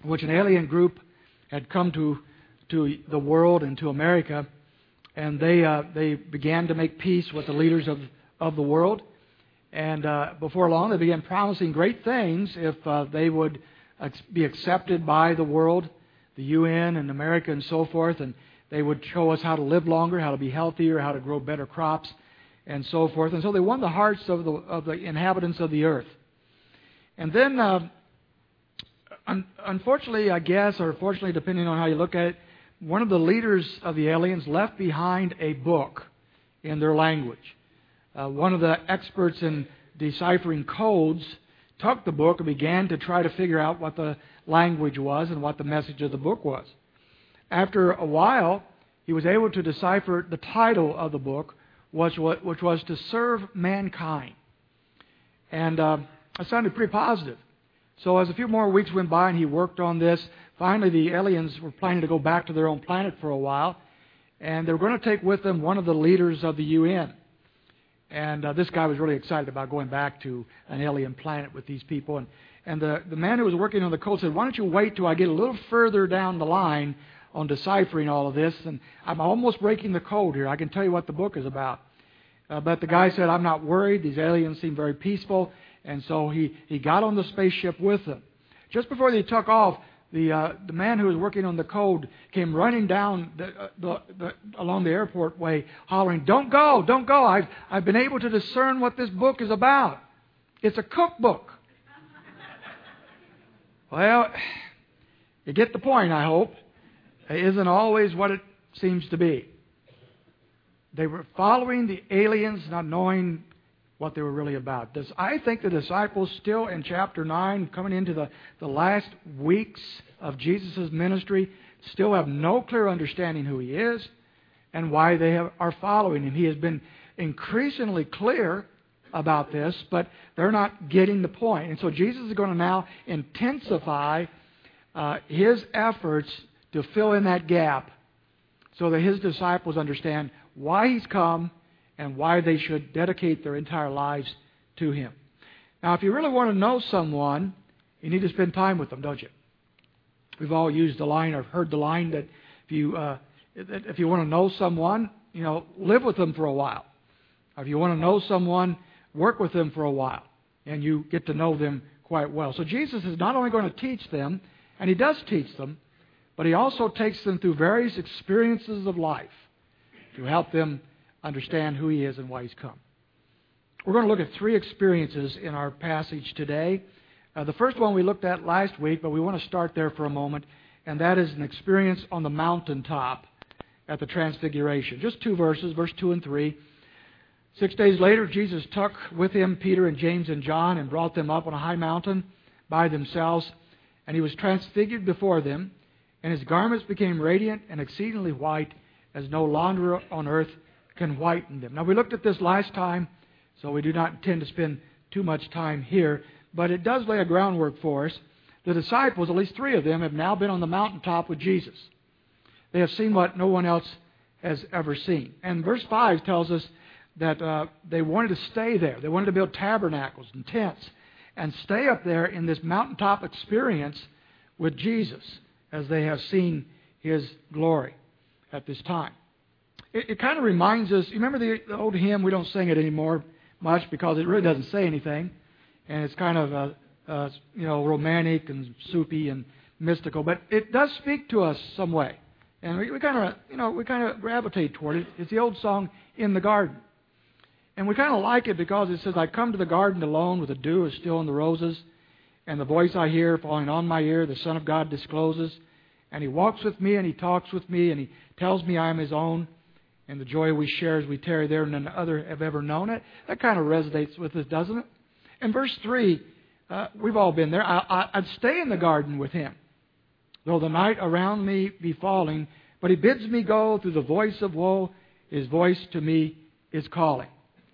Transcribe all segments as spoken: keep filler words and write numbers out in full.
which an alien group had come to to the world and to America, and they uh, they began to make peace with the leaders of of the world. And uh, before long, they began promising great things if uh, they would ex- be accepted by the world, the U N and America and so forth, and they would show us how to live longer, how to be healthier, how to grow better crops, and so forth. And so they won the hearts of the of the inhabitants of the earth. And then, uh, un- unfortunately, I guess, or fortunately, depending on how you look at it, one of the leaders of the aliens left behind a book in their language. Uh, one of the experts in deciphering codes took the book and began to try to figure out what the language was and what the message of the book was. After a while, he was able to decipher the title of the book, which was, which was To Serve Mankind. And uh, it sounded pretty positive. So as a few more weeks went by and he worked on this, finally the aliens were planning to go back to their own planet for a while, and they were going to take with them one of the leaders of the U N. And uh, this guy was really excited about going back to an alien planet with these people. And, and the, the man who was working on the code said, why don't you wait till I get a little further down the line on deciphering all of this? And I'm almost breaking the code here. I can tell you what the book is about. Uh, but the guy said, I'm not worried. These aliens seem very peaceful. And so he, he got on the spaceship with them. Just before they took off, the uh, the man who was working on the code came running down the, uh, the, the, along the airport way, hollering, "Don't go, don't go! I've I've been able to discern what this book is about. It's a cookbook." Well, you get the point, I hope. It isn't always what it seems to be. They were following the aliens, not knowing what they were really about. Does, I think the disciples still in chapter nine, coming into the, the last weeks of Jesus' ministry, still have no clear understanding who He is and why they have, are following Him. He has been increasingly clear about this, but they're not getting the point. And so Jesus is going to now intensify uh, His efforts to fill in that gap so that His disciples understand why He's come and why they should dedicate their entire lives to Him. Now, if you really want to know someone, you need to spend time with them, don't you? We've all used the line, or heard the line that if you uh, if you want to know someone, you know, live with them for a while. Or if you want to know someone, work with them for a while, and you get to know them quite well. So Jesus is not only going to teach them, and He does teach them, but He also takes them through various experiences of life to help them understand who He is and why He's come. We're going to look at three experiences in our passage today. Uh, the first one we looked at last week, but we want to start there for a moment, and that is an experience on the mountaintop at the Transfiguration. Just two verses, verse two and three. Six days later, Jesus took with Him Peter and James and John and brought them up on a high mountain by themselves, and He was transfigured before them, and His garments became radiant and exceedingly white, as no launderer on earth can whiten them. Now, we looked at this last time, so we do not intend to spend too much time here, but it does lay a groundwork for us. The disciples, at least three of them, have now been on the mountaintop with Jesus. They have seen what no one else has ever seen. And verse five tells us that uh, they wanted to stay there. They wanted to build tabernacles and tents and stay up there in this mountaintop experience with Jesus as they have seen His glory at this time. It, it kind of reminds us, you remember the, the old hymn? We don't sing it anymore much because it really doesn't say anything. And it's kind of, uh, uh, you know, romantic and soupy and mystical. But it does speak to us some way. And we, we kind of, you know, we kind of gravitate toward it. It's the old song, In the Garden. And we kind of like it because it says, I come to the garden alone with the dew is still in the roses. And the voice I hear falling on my ear, the Son of God discloses. And He walks with me and He talks with me and He tells me I am His own. And the joy we share as we tarry there none other have ever known it. That kind of resonates with us, doesn't it? In verse three, uh, we've all been there. I, I, I'd stay in the garden with Him, though the night around me be falling. But He bids me go through the voice of woe. His voice to me is calling.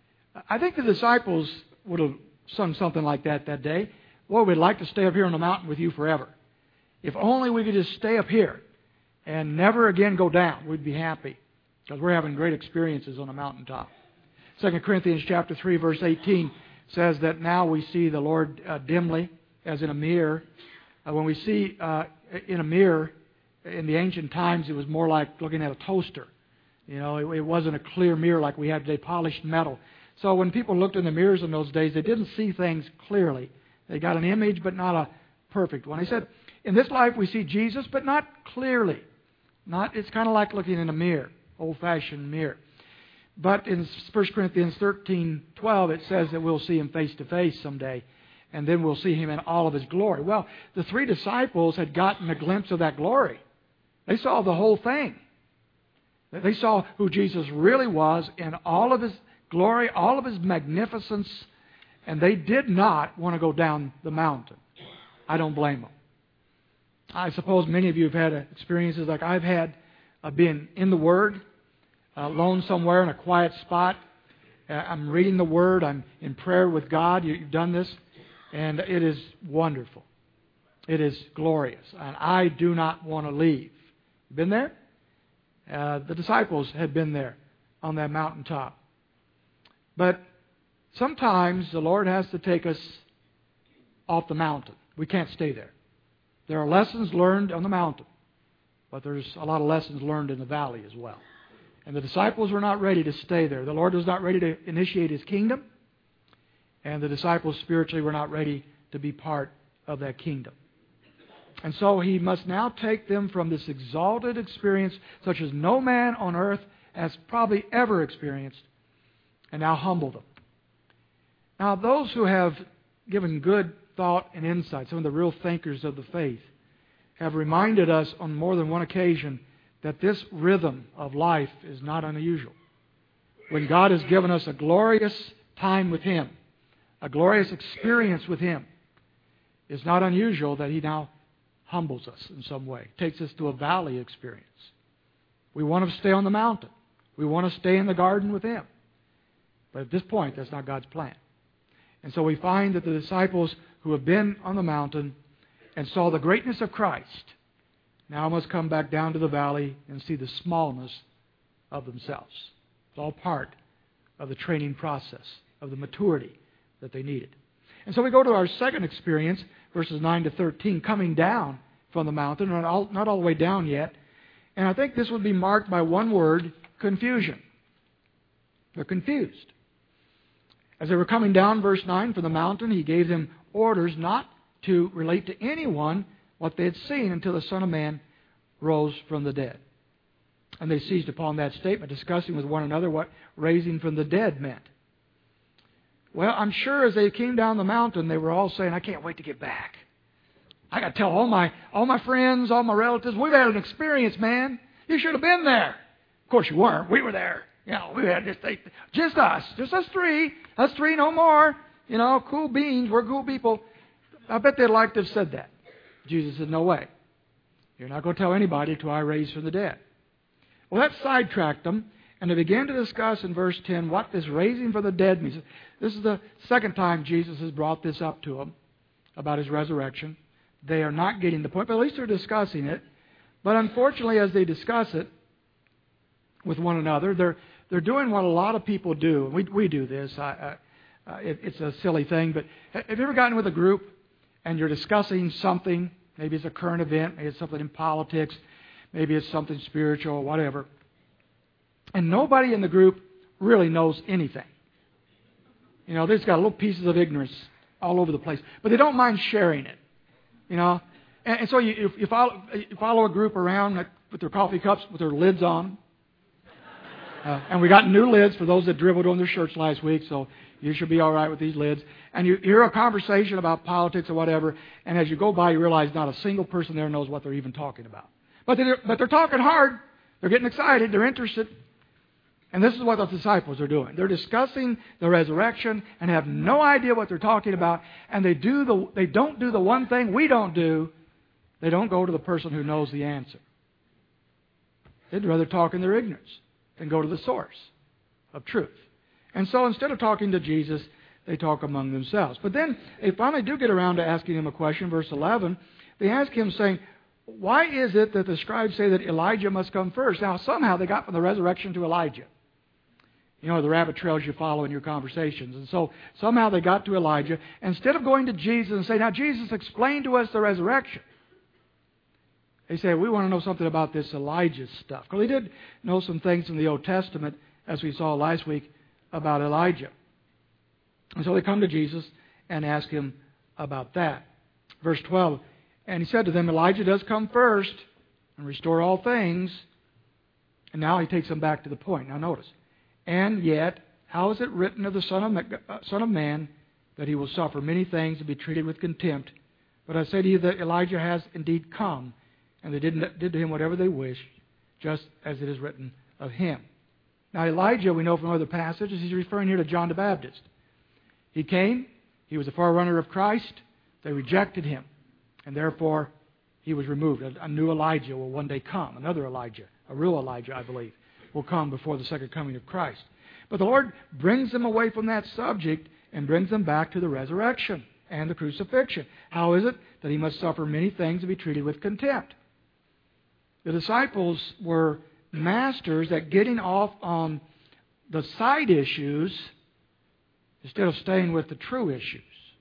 I think the disciples would have sung something like that that day. Boy, we'd like to stay up here on the mountain with You forever. If only we could just stay up here and never again go down, we'd be happy. Because we're having great experiences on the mountaintop. Second Corinthians chapter three, verse eighteen says that now we see the Lord uh, dimly, as in a mirror. Uh, when we see uh, in a mirror, in the ancient times, it was more like looking at a toaster. You know, it, it wasn't a clear mirror like we have today, polished metal. So when people looked in the mirrors in those days, they didn't see things clearly. They got an image, but not a perfect one. He said, in this life we see Jesus, but not clearly. Not. It's kind of like looking in a mirror, old-fashioned mirror. But in First Corinthians thirteen twelve, it says that we'll see Him face to face someday, and then we'll see Him in all of His glory. Well, the three disciples had gotten a glimpse of that glory. They saw the whole thing. They saw who Jesus really was in all of His glory, all of His magnificence, and they did not want to go down the mountain. I don't blame them. I suppose many of you have had experiences like I've had of being in the Word, alone somewhere in a quiet spot. I'm reading the Word. I'm in prayer with God. You've done this, and it is wonderful. It is glorious, and I do not want to leave. Been there? Uh, the disciples had been there on that mountaintop. But sometimes the Lord has to take us off the mountain. We can't stay there. There are lessons learned on the mountain, but there's a lot of lessons learned in the valley as well. And the disciples were not ready to stay there. The Lord was not ready to initiate His kingdom, and the disciples spiritually were not ready to be part of that kingdom. And so He must now take them from this exalted experience, such as no man on earth has probably ever experienced, and now humble them. Now, those who have given good thought and insight, some of the real thinkers of the faith, have reminded us on more than one occasion that this rhythm of life is not unusual. When God has given us a glorious time with Him, a glorious experience with Him, it's not unusual that He now humbles us in some way, takes us to a valley experience. We want to stay on the mountain. We want to stay in the garden with Him. But at this point, that's not God's plan. And so we find that the disciples who have been on the mountain and saw the greatness of Christ now must come back down to the valley and see the smallness of themselves. It's all part of the training process, of the maturity that they needed. And so we go to our second experience, verses nine to thirteen, coming down from the mountain, not all, not all the way down yet. And I think this would be marked by one word, confusion. They're confused. As they were coming down, verse nine, from the mountain, He gave them orders not to relate to anyone what they had seen until the Son of Man rose from the dead. And they seized upon that statement, discussing with one another what raising from the dead meant. Well, I'm sure as they came down the mountain, they were all saying, I can't wait to get back. I got to tell all my all my friends, all my relatives, we've had an experience, man. You should have been there. Of course you weren't. We were there. You know, we had just just us, just us three, us three, no more. You know, cool beans. We're cool people. I bet they'd like to have said that. Jesus said, no way. You're not going to tell anybody until I raise from the dead. Well, that sidetracked them, and they began to discuss in verse ten what this raising from the dead means. This is the second time Jesus has brought this up to them about His resurrection. They are not getting the point, but at least they're discussing it. But unfortunately, as they discuss it with one another, they're they're doing what a lot of people do. We we do this. I, I, uh, it, it's a silly thing, but have you ever gotten with a group and you're discussing something? Maybe it's a current event, maybe it's something in politics, maybe it's something spiritual or whatever. And nobody in the group really knows anything. You know, they've got little pieces of ignorance all over the place, but they don't mind sharing it. You know, and, and so you, you, you, follow, you follow a group around with their coffee cups with their lids on. Uh, and we got new lids for those that dribbled on their shirts last week, so you should be all right with these lids. And you hear a conversation about politics or whatever, and as you go by, you realize not a single person there knows what they're even talking about. But they're, but they're talking hard. They're getting excited. They're interested. And this is what the disciples are doing. They're discussing the resurrection and have no idea what they're talking about. And they do the they don't do the one thing we don't do. They don't go to the person who knows the answer. They'd rather talk in their ignorance than go to the source of truth. And so instead of talking to Jesus, they talk among themselves. But then they finally do get around to asking Him a question. Verse eleven, they ask Him saying, why is it that the scribes say that Elijah must come first? Now somehow they got from the resurrection to Elijah. You know, the rabbit trails you follow in your conversations. And so somehow they got to Elijah. Instead of going to Jesus and saying, now, Jesus, explain to us the resurrection. They say, we want to know something about this Elijah stuff. Because they did know some things in the Old Testament, as we saw last week, about Elijah. And so they come to Jesus and ask him about that. Verse twelve, and he said to them, Elijah does come first and restore all things. And now he takes them back to the point. Now notice. And yet, how is it written of the Son of, uh, Son of Man that he will suffer many things and be treated with contempt? But I say to you that Elijah has indeed come, and they did, did to him whatever they wished, just as it is written of him. Now Elijah, we know from other passages, he's referring here to John the Baptist. He came, he was a forerunner of Christ, they rejected him, and therefore he was removed. A, a new Elijah will one day come, another Elijah, a real Elijah, I believe, will come before the second coming of Christ. But the Lord brings them away from that subject and brings them back to the resurrection and the crucifixion. How is it that he must suffer many things and be treated with contempt? The disciples were masters at getting off on the side issues instead of staying with the true issues.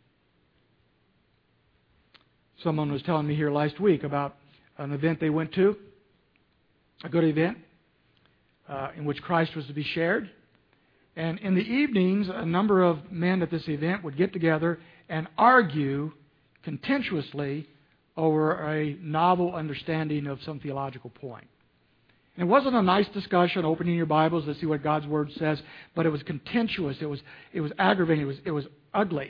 Someone was telling me here last week about an event they went to, a good event, uh, in which Christ was to be shared. And in the evenings, a number of men at this event would get together and argue contentiously over a novel understanding of some theological point. And it wasn't a nice discussion, opening your Bibles to see what God's Word says, but it was contentious, it was, it was aggravating, it was, it was ugly.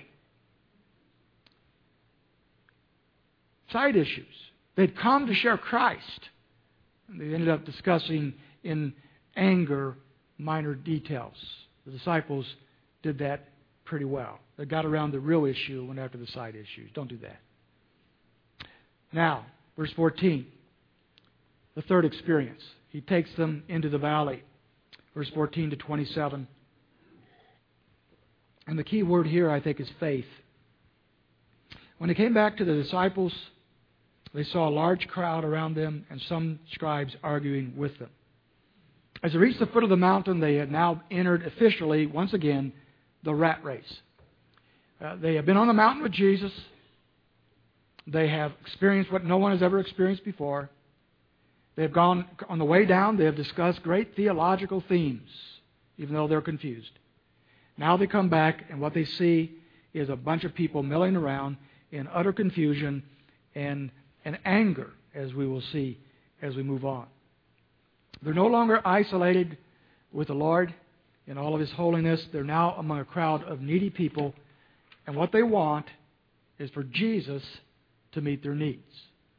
Side issues. They'd come to share Christ. And they ended up discussing in anger minor details. The disciples did that pretty well. They got around the real issue and went after the side issues. Don't do that. Now, verse fourteen, the third experience. He takes them into the valley. Verse fourteen to twenty-seven. And the key word here, I think, is faith. When they came back to the disciples, they saw a large crowd around them and some scribes arguing with them. As they reached the foot of the mountain, they had now entered officially, once again, the rat race. Uh, they have been on the mountain with Jesus. They have experienced what no one has ever experienced before. They have gone on the way down. They have discussed great theological themes, even though they're confused. Now they come back, and what they see is a bunch of people milling around in utter confusion and, and anger, as we will see as we move on. They're no longer isolated with the Lord in all of His holiness. They're now among a crowd of needy people, and what they want is for Jesus to meet their needs.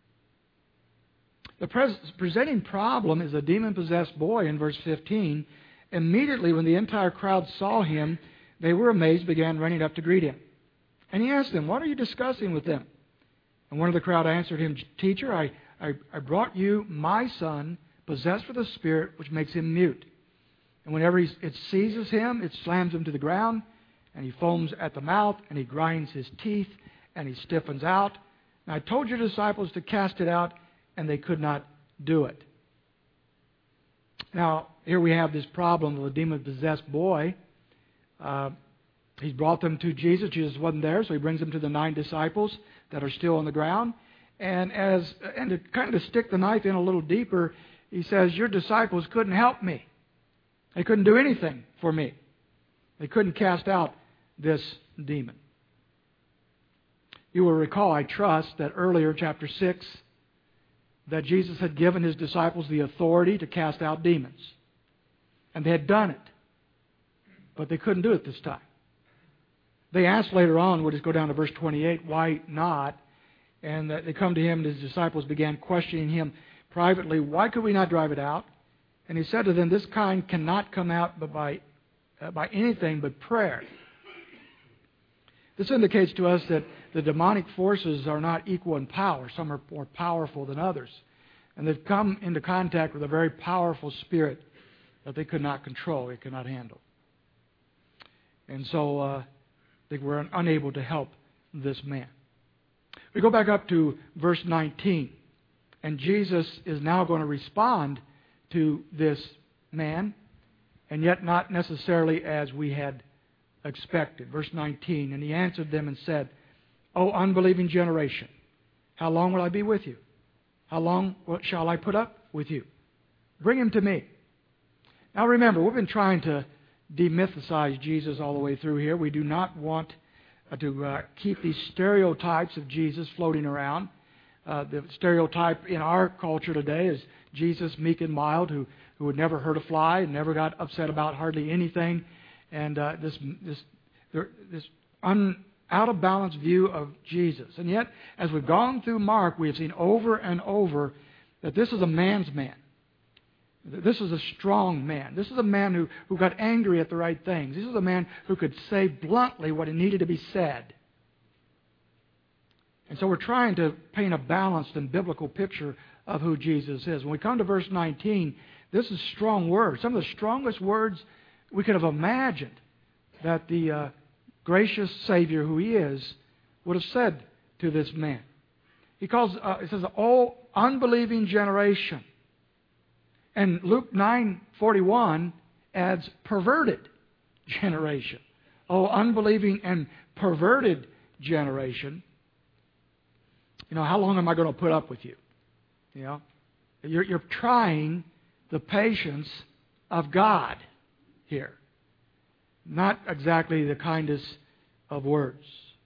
The pres- presenting problem is a demon-possessed boy in verse fifteen. Immediately when the entire crowd saw him, they were amazed, began running up to greet him. And he asked them, "What are you discussing with them?" And one of the crowd answered him, "Teacher, I, I, I brought you my son, possessed with a spirit which makes him mute. And whenever he, it seizes him, it slams him to the ground, and he foams at the mouth, and he grinds his teeth, and he stiffens out. And I told your disciples to cast it out, and they could not do it." Now, here we have this problem of a demon-possessed boy. Uh, he's brought them to Jesus. Jesus wasn't there, so he brings them to the nine disciples that are still on the ground. And as and to kind of stick the knife in a little deeper, he says, "Your disciples couldn't help me. They couldn't do anything for me. They couldn't cast out this demon." You will recall, I trust, that earlier, chapter six, that Jesus had given His disciples the authority to cast out demons. And they had done it. But they couldn't do it this time. They asked later on, we'll just go down to verse twenty-eight, why not? And they come to Him, and His disciples began questioning Him privately, "Why could we not drive it out?" And He said to them, "This kind cannot come out but by, uh, by anything but prayer." This indicates to us that the demonic forces are not equal in power. Some are more powerful than others. And they've come into contact with a very powerful spirit that they could not control, they could not handle. And so uh, they were unable to help this man. We go back up to verse nineteen. And Jesus is now going to respond to this man. and yet not necessarily as we had expected. Verse nineteen, and he answered them and said, O unbelieving generation, how long will I be with you? How long shall I put up with you? Bring him to me. Now remember, we've been trying to demythicize Jesus all the way through here. We do not want uh, to uh, keep these stereotypes of Jesus floating around. Uh, the stereotype in our culture today is Jesus, meek and mild, who, who would never hurt a fly and never got upset about hardly anything. And uh, this this this un, out of balance view of Jesus. And yet, as we've gone through Mark, we have seen over and over that this is a man's man. This is a strong man. This is a man who, who got angry at the right things. This is a man who could say bluntly what needed to be said. And so we're trying to paint a balanced and biblical picture of who Jesus is. When we come to verse nineteen, this is strong words. Some of the strongest words we could have imagined that the uh, gracious Savior who He is would have said to this man. He calls, uh, it says, "O unbelieving generation." And Luke nine forty-one adds perverted generation. Oh, unbelieving and perverted generation. You know, how long am I going to put up with you? You know, you're, you're trying the patience of God here. Not exactly the kindest of words.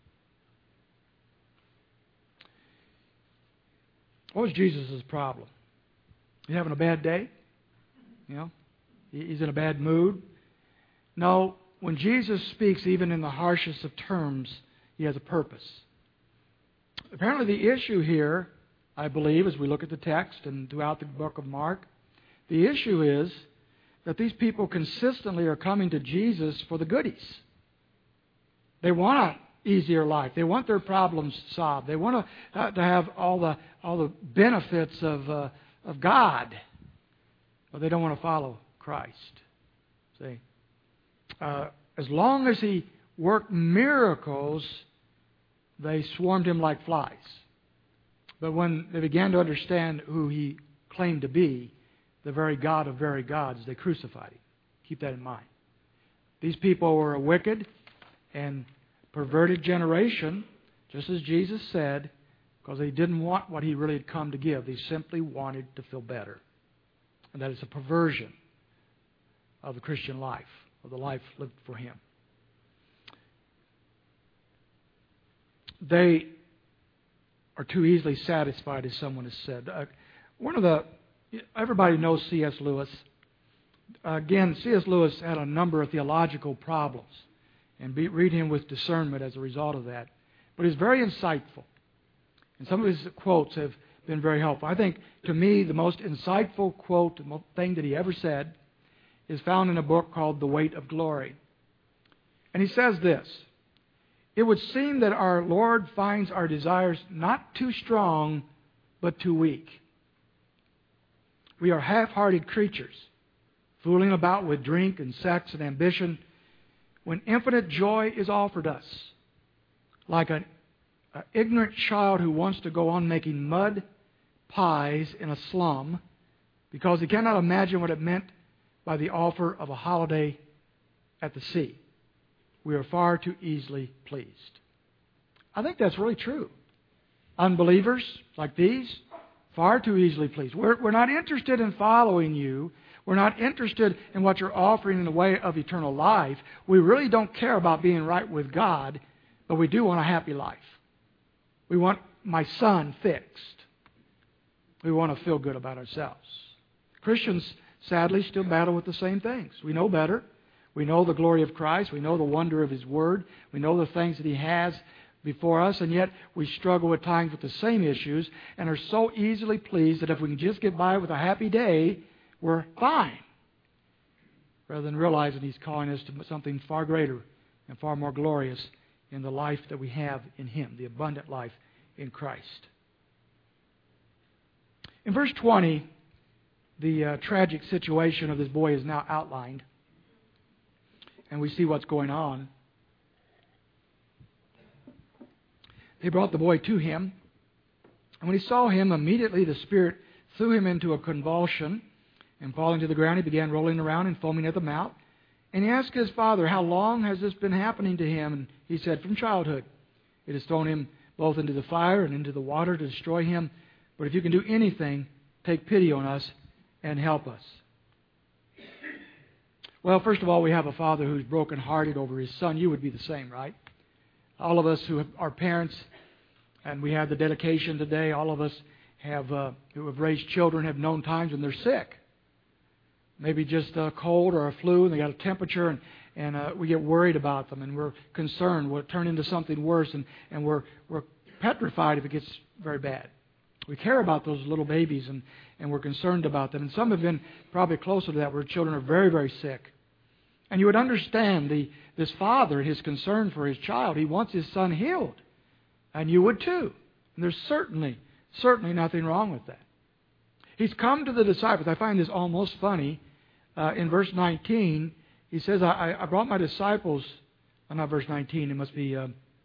What was Jesus' problem? He's having a bad day? You know, he's in a bad mood? No, when Jesus speaks, even in the harshest of terms, He has a purpose. Apparently the issue here, I believe, as we look at the text and throughout the book of Mark, the issue is that these people consistently are coming to Jesus for the goodies. They want an easier life. They want their problems solved. They want to, uh, to have all the all the benefits of uh, of God, but they don't want to follow Christ. See, uh, as long as He worked miracles, they swarmed Him like flies. But when they began to understand who He claimed to be, the very God of very gods, they crucified Him. Keep that in mind. These people were a wicked and perverted generation, just as Jesus said, because they didn't want what He really had come to give. They simply wanted to feel better. And that is a perversion of the Christian life, of the life lived for Him. They are too easily satisfied, as someone has said. Uh, one of the Everybody knows C S Lewis. Again, C S Lewis had a number of theological problems, and be, read him with discernment as a result of that. But he's very insightful, and some of his quotes have been very helpful. I think, to me, the most insightful quote, the thing that he ever said, is found in a book called The Weight of Glory. And he says this: "It would seem that our Lord finds our desires not too strong, but too weak. We are half-hearted creatures, fooling about with drink and sex and ambition, when infinite joy is offered us, like an, an ignorant child who wants to go on making mud pies in a slum because he cannot imagine what it meant by the offer of a holiday at the sea. We are far too easily pleased." I think that's really true. Unbelievers like these, far too easily pleased. We're, we're not interested in following you. We're not interested in what you're offering in the way of eternal life. We really don't care about being right with God, but we do want a happy life. We want my son fixed. We want to feel good about ourselves. Christians, sadly, still battle with the same things. We know better. We know the glory of Christ. We know the wonder of His Word. We know the things that He has before us, and yet we struggle at times with the same issues and are so easily pleased that if we can just get by with a happy day, we're fine. Rather than realizing He's calling us to something far greater and far more glorious in the life that we have in Him, the abundant life in Christ. In verse twenty, the uh, tragic situation of this boy is now outlined, and we see what's going on. They brought the boy to Him, and when He saw him, immediately the Spirit threw him into a convulsion, And falling to the ground, he began rolling around and foaming at the mouth. And he asked his father, how long has this been happening to him? And he said, from childhood. It has thrown him both into the fire and into the water to destroy him. But if you can do anything, take pity on us and help us. Well, first of all, we have a father who's brokenhearted over his son. You would be the same, right? All of us who have, are parents, and we have the dedication today, all of us have uh, who have raised children have known times when they're sick. Maybe just a cold or a flu, and they got a temperature, and, and uh, we get worried about them, and we're concerned. Will it turn into something worse, and, and we're, we're petrified if it gets very bad. We care about those little babies, and, and we're concerned about them. And some have been probably closer to that, where children are very, very sick. And you would understand the this father, his concern for his child. He wants his son healed. And you would too. And there's certainly, certainly nothing wrong with that. He's come to the disciples. I find this almost funny. Uh, in verse nineteen, he says, I, I brought my disciples, oh, not verse nineteen, it must be uh,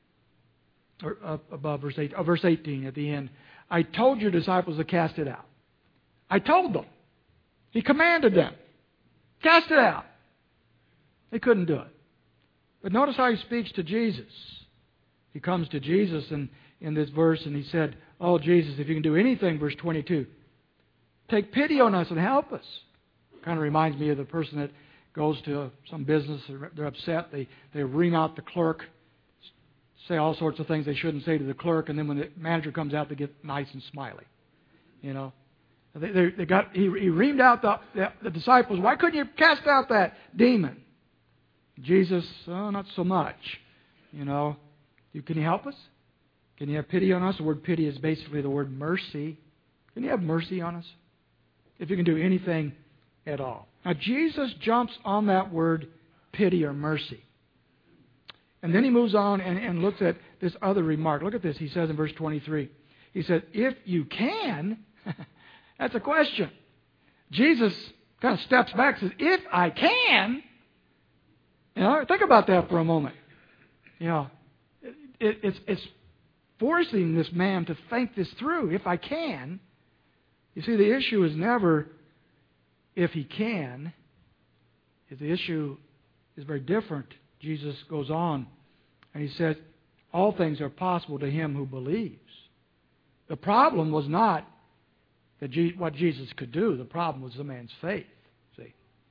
or, uh, above verse eight, oh, verse eighteen at the end. I told your disciples to cast it out. I told them. He commanded them. Cast it out. They couldn't do it. But notice how he speaks to Jesus. He comes to Jesus in, in this verse and he said, oh, Jesus, if you can do anything, verse twenty-two, take pity on us and help us. Kind of reminds me of the person that goes to some business, they're upset, they, they ream out the clerk, say all sorts of things they shouldn't say to the clerk, and then when the manager comes out, they get nice and smiley. You know, they, they, they got he, he reamed out the, the, the disciples. Why couldn't you cast out that demon? Jesus, oh, not so much. You know, you, can you help us? Can you have pity on us? The word pity is basically the word mercy. Can you have mercy on us? If you can do anything at all. Now, Jesus jumps on that word pity or mercy. And then he moves on and, and looks at this other remark. Look at this. He says in verse twenty-three, he said, if you can, that's a question. Jesus kind of steps back and says, if I can, you know, think about that for a moment. You know, it, it, it's, it's forcing this man to think this through. If I can, you see, the issue is never if he can. The issue is very different. Jesus goes on and he says, all things are possible to him who believes. The problem was not that Je- what Jesus could do. The problem was the man's faith. See,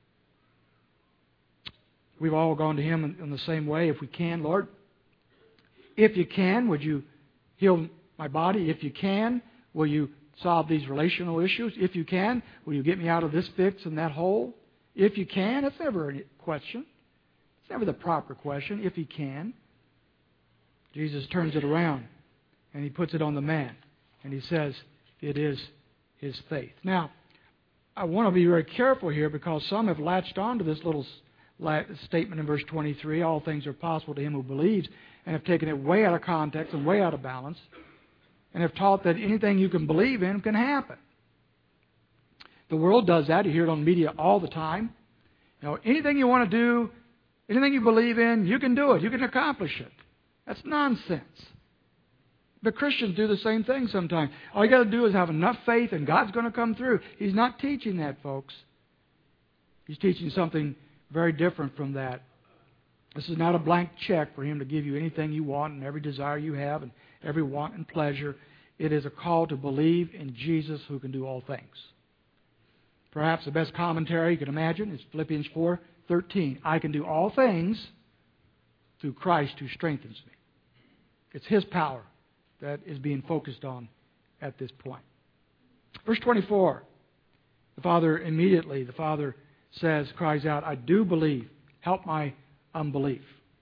we've all gone to him in, in the same way. If we can, Lord, if you can, would you heal my body? If you can, will you solve these relational issues? If you can, will you get me out of this fix and that hole? If you can, that's never a question. It's never the proper question. If he can. Jesus turns it around and he puts it on the man. And he says, it is his faith. Now, I want to be very careful here because some have latched on to this little statement in verse twenty-three, all things are possible to him who believes, and have taken it way out of context and way out of balance, and have taught that anything you can believe in can happen. The world does that. You hear it on media all the time. You know, anything you want to do, anything you believe in, you can do it. You can accomplish it. That's nonsense. But Christians do the same thing sometimes. All you got to do is have enough faith and God's going to come through. He's not teaching that, folks. He's teaching something very different from that. This is not a blank check for Him to give you anything you want and every desire you have and every want and pleasure. It is a call to believe in Jesus who can do all things. Perhaps the best commentary you can imagine is Philippians four thirteen. I can do all things through Christ who strengthens me. It's His power that is being focused on at this point. Verse twenty-four. The Father immediately, the Father says, cries out, I do believe. Help my unbelief.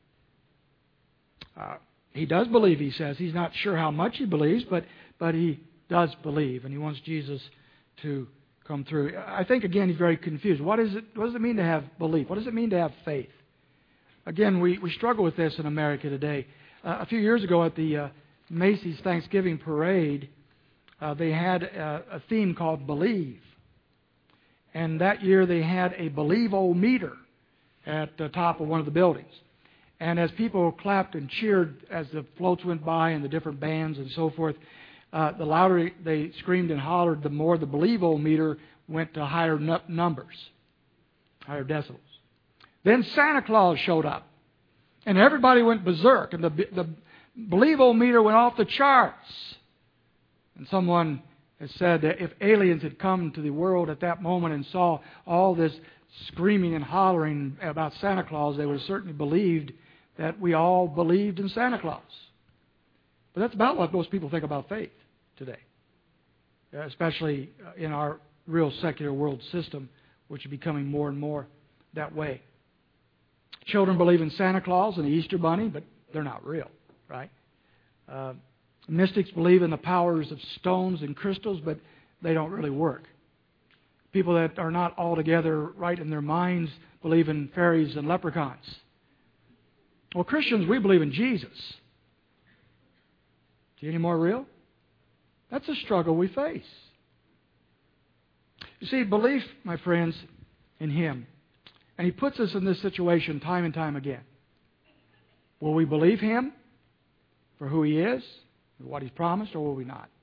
Uh, he does believe, he says. He's not sure how much he believes, but, but he does believe, and he wants Jesus to come through. I think, again, he's very confused. What is it? What does it mean to have belief? What does it mean to have faith? Again, we, we struggle with this in America today. Uh, a few years ago at the uh, Macy's Thanksgiving Parade, uh, they had a, a theme called Believe. And that year they had a Believe-O-meter at the top of one of the buildings. And as people clapped and cheered as the floats went by and the different bands and so forth, uh, the louder they screamed and hollered, the more the believe-o-meter went to higher n- numbers, higher decibels. Then Santa Claus showed up, and everybody went berserk, and the, the believe-o-meter went off the charts. And someone has said that if aliens had come to the world at that moment and saw all this screaming and hollering about Santa Claus, they would have certainly believed that we all believed in Santa Claus. But that's about what most people think about faith today, especially in our real secular world system, which is becoming more and more that way. Children believe in Santa Claus and the Easter Bunny, but they're not real, right? Uh, mystics believe in the powers of stones and crystals, but they don't really work. People that are not altogether right in their minds believe in fairies and leprechauns. Well, Christians, we believe in Jesus. Is he any more real? That's a struggle we face. You see, belief, my friends, in Him. And He puts us in this situation time and time again. Will we believe Him for who He is, what He's promised, or will we not?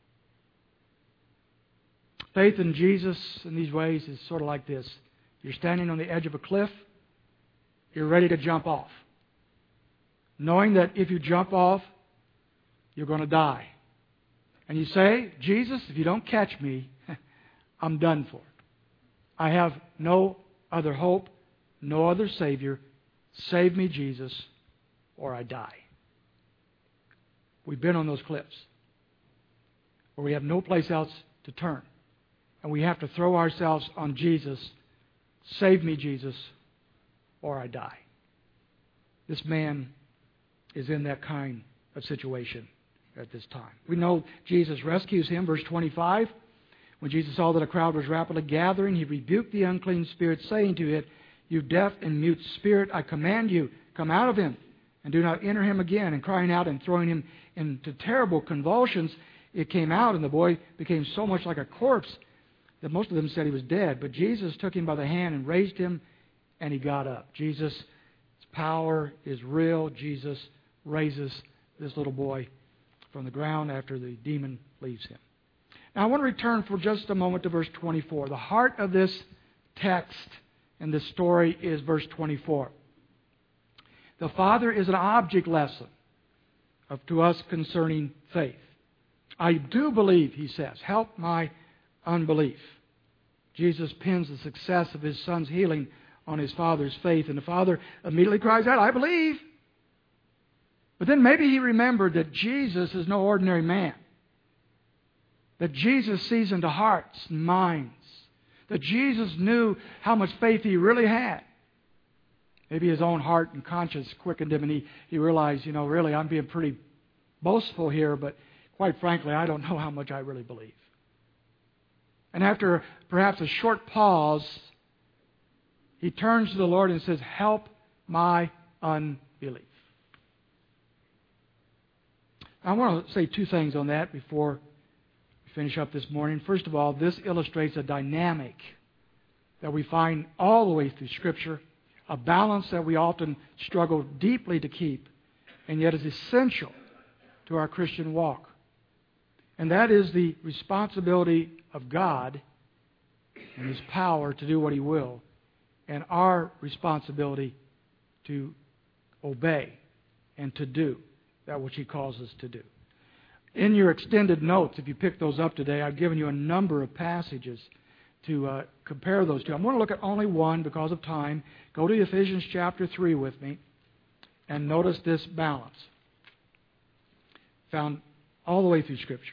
Faith in Jesus in these ways is sort of like this. You're standing on the edge of a cliff. You're ready to jump off, knowing that if you jump off, you're going to die. And you say, Jesus, if you don't catch me, I'm done for. I have no other hope, no other Savior. Save me, Jesus, or I die. We've been on those cliffs where we have no place else to turn. And we have to throw ourselves on Jesus. Save me, Jesus, or I die. This man is in that kind of situation at this time. We know Jesus rescues him. Verse twenty-five, when Jesus saw that a crowd was rapidly gathering, He rebuked the unclean spirit, saying to it, You deaf and mute spirit, I command you, come out of him, and do not enter him again. And crying out and throwing him into terrible convulsions, it came out, and the boy became so much like a corpse that most of them said he was dead. But Jesus took him by the hand and raised him, and he got up. Jesus' power is real. Jesus raises this little boy from the ground after the demon leaves him. Now I want to return for just a moment to verse twenty-four. The heart of this text and this story is verse twenty-four. The Father is an object lesson of, to us concerning faith. I do believe, He says, help my unbelief. Jesus pins the success of His Son's healing on His Father's faith, and the Father immediately cries out, I believe. But then maybe He remembered that Jesus is no ordinary man, that Jesus sees into hearts and minds, that Jesus knew how much faith He really had. Maybe His own heart and conscience quickened Him, and he, he realized, you know, really, I'm being pretty boastful here, but quite frankly, I don't know how much I really believe. And after perhaps a short pause, He turns to the Lord and says, help my unbelief. I want to say two things on that before we finish up this morning. First of all, this illustrates a dynamic that we find all the way through Scripture, a balance that we often struggle deeply to keep, and yet is essential to our Christian walk. And that is the responsibility of God and His power to do what He will, and our responsibility to obey and to do that which He calls us to do. In your extended notes, if you pick those up today, I've given you a number of passages to uh, compare those two. I'm going to look at only one because of time. Go to Ephesians chapter three with me and notice this balance found all the way through Scripture.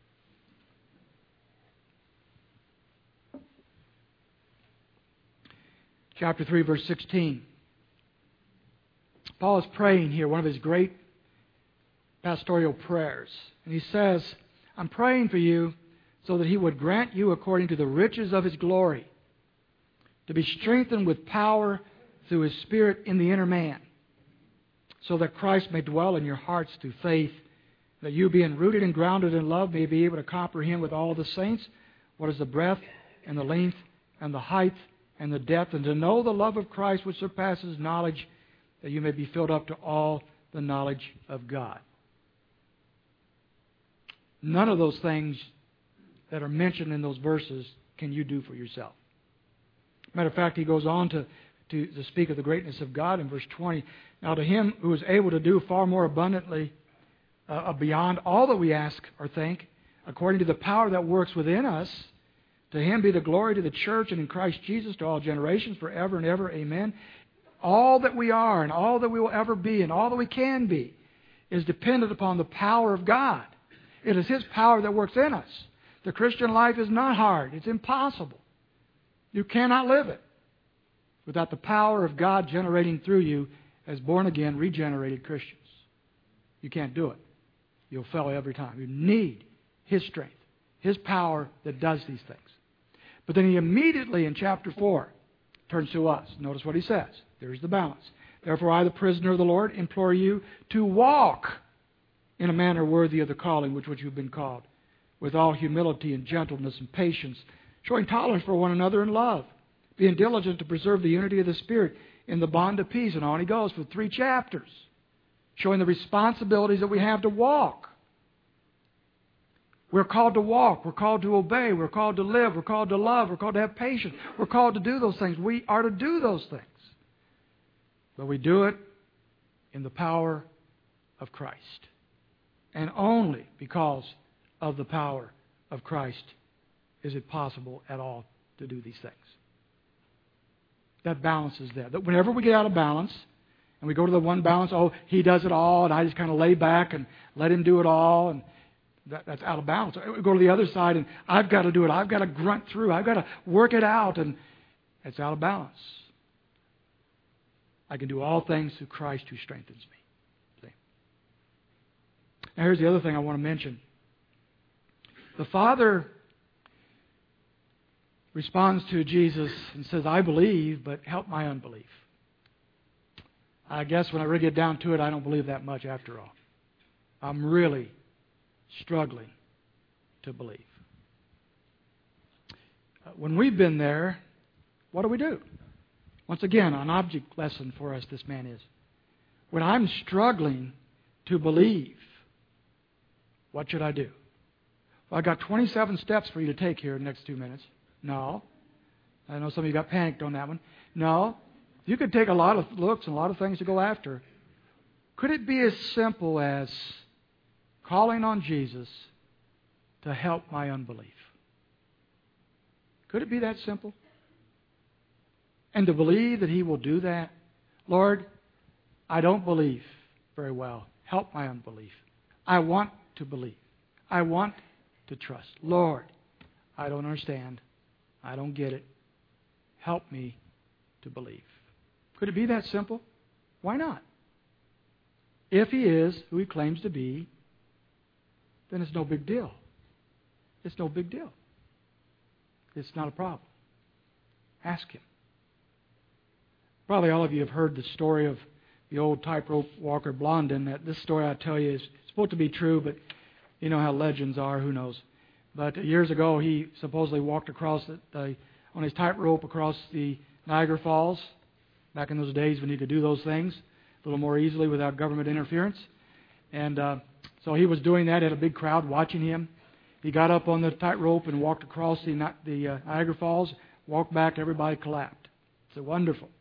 Chapter three, verse sixteen. Paul is praying here, one of his great pastoral prayers. And he says, I'm praying for you so that He would grant you according to the riches of His glory to be strengthened with power through His Spirit in the inner man, so that Christ may dwell in your hearts through faith, that you, being rooted and grounded in love, may be able to comprehend with all the saints what is the breadth and the length and the height and the depth, and to know the love of Christ which surpasses knowledge, that you may be filled up to all the knowledge of God. none of those things that are mentioned in those verses can you do for yourself. Matter of fact, he goes on to, to, to speak of the greatness of God in verse twenty. Now to Him who is able to do far more abundantly uh, beyond all that we ask or think, according to the power that works within us, to Him be the glory to the church and in Christ Jesus to all generations forever and ever. Amen. All that we are and all that we will ever be and all that we can be is dependent upon the power of God. It is His power that works in us. The Christian life is not hard. It's impossible. You cannot live it without the power of God generating through you as born-again, regenerated Christians. You can't do it. You'll fail every time. You need His strength, His power that does these things. But then He immediately in chapter four turns to us. Notice what He says. There's the balance. Therefore I, the prisoner of the Lord, implore you to walk in a manner worthy of the calling which which you've been called, with all humility and gentleness and patience, showing tolerance for one another in love, being diligent to preserve the unity of the Spirit in the bond of peace. And on he goes for three chapters, showing the responsibilities that we have to walk. We're called to walk. We're called to obey. We're called to live. We're called to love. We're called to have patience. We're called to do those things. We are to do those things. But we do it in the power of Christ. And only because of the power of Christ is it possible at all to do these things. That balance is there. That whenever we get out of balance and we go to the one balance, oh, He does it all, and I just kind of lay back and let Him do it all, and that, that's out of balance. We go to the other side and I've got to do it. I've got to grunt through. I've got to work it out, and it's out of balance. I can do all things through Christ who strengthens me. See? Now here's the other thing I want to mention. The Father responds to Jesus and says, I believe, but help my unbelief. I guess when I really get down to it, I don't believe that much after all. I'm really struggling to believe. When we've been there, what do we do? Once again, an object lesson for us, this man is. When I'm struggling to believe, what should I do? Well, I've got twenty-seven steps for you to take here in the next two minutes. No. I know some of you got panicked on that one. No. You could take a lot of looks and a lot of things to go after. Could it be as simple as calling on Jesus to help my unbelief? Could it be that simple? And to believe that He will do that? Lord, I don't believe very well. Help my unbelief. I want to believe. I want to trust. Lord, I don't understand. I don't get it. Help me to believe. Could it be that simple? Why not? If He is who He claims to be, then it's no big deal. It's no big deal. It's not a problem. Ask Him. Probably all of you have heard the story of the old tightrope walker Blondin. That this story, I tell you, is supposed to be true, but you know how legends are. Who knows? But years ago, he supposedly walked across the, the, on his tightrope across the Niagara Falls. Back in those days when he could do those things a little more easily without government interference. And uh, so he was doing that. He had a big crowd watching him. He got up on the tightrope and walked across the, the uh, Niagara Falls. Walked back. Everybody clapped. It's wonderful.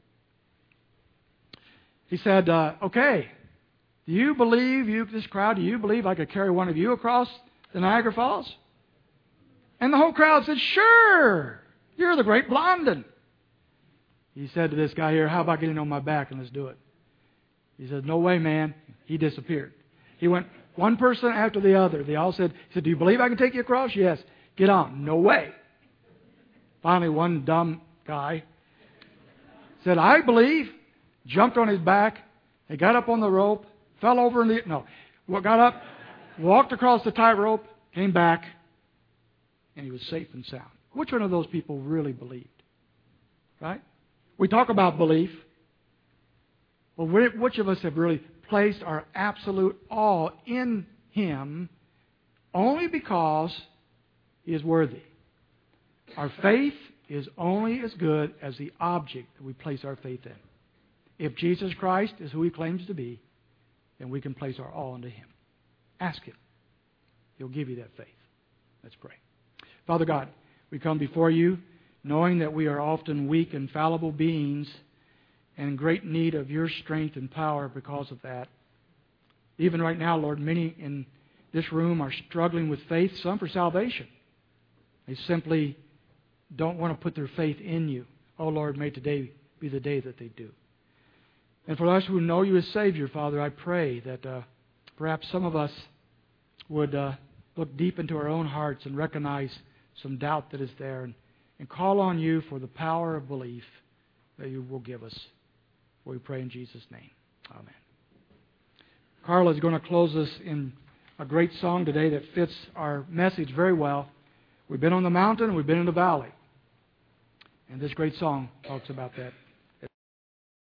He said, uh, okay, do you believe, you this crowd, do you believe I could carry one of you across the Niagara Falls? And the whole crowd said, sure, you're the great Blondin. He said to this guy here, how about getting on my back and let's do it? He said, no way, man. He disappeared. He went one person after the other. They all said, he said, do you believe I can take you across? Yes. Get on. No way. Finally, one dumb guy said, I believe. Jumped on his back. He got up on the rope. Fell over in the... No. Got up. Walked across the tightrope. Came back. And he was safe and sound. Which one of those people really believed? Right? We talk about belief. Well, which of us have really placed our absolute all in Him only because He is worthy? Our faith is only as good as the object that we place our faith in. If Jesus Christ is who He claims to be, then we can place our all into Him. Ask Him. He'll give you that faith. Let's pray. Father God, we come before you knowing that we are often weak and fallible beings and in great need of your strength and power because of that. Even right now, Lord, many in this room are struggling with faith, some for salvation. They simply don't want to put their faith in you. Oh, Lord, may today be the day that they do. And for us who know you as Savior, Father, I pray that uh, perhaps some of us would uh, look deep into our own hearts and recognize some doubt that is there and, and call on you for the power of belief that you will give us. For we pray in Jesus' name. Amen. Carla is going to close us in a great song today that fits our message very well. We've been on the mountain, we've been in the valley. And this great song talks about that.